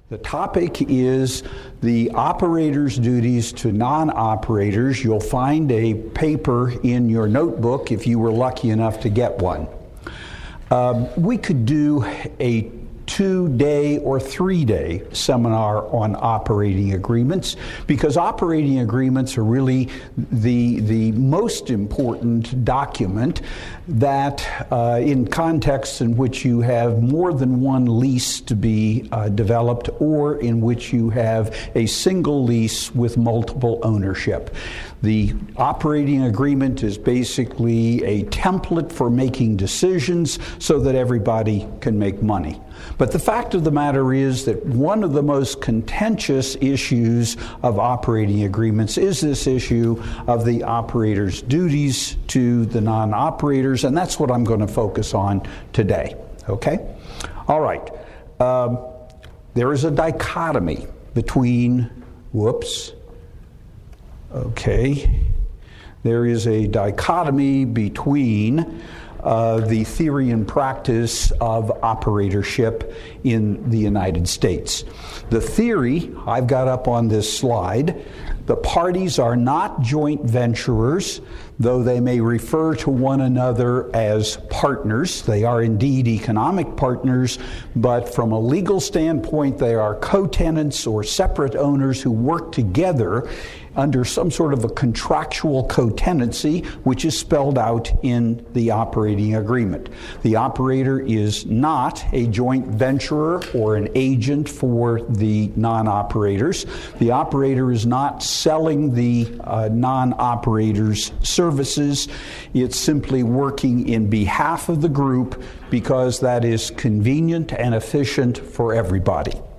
The topic is the operator's duties to non-operators. You'll find a paper in your notebook if you were lucky enough to get one. We could do a 2-day or 3-day seminar on operating agreements because operating agreements are really the most important document that in contexts in which you have more than one lease to be developed or in which you have a single lease with multiple ownership. The operating agreement is basically a template for making decisions so that everybody can make money. But the fact of the matter is that one of the most contentious issues of operating agreements is this issue of the operator's duties to the non-operators, and that's what I'm going to focus on today. Okay? All right. There is a dichotomy between, there is a dichotomy between the theory and practice of operatorship in the United States. The theory I've got up on this slide: the parties are not joint venturers, though they may refer to one another as partners. They are indeed economic partners, but from a legal standpoint, they are co-tenants or separate owners who work together under some sort of a contractual co-tenancy, which is spelled out in the operating agreement. The operator is not a joint venturer or an agent for the non-operators. The operator is not selling the non-operators' services. It's simply working in behalf of the group because that is convenient and efficient for everybody.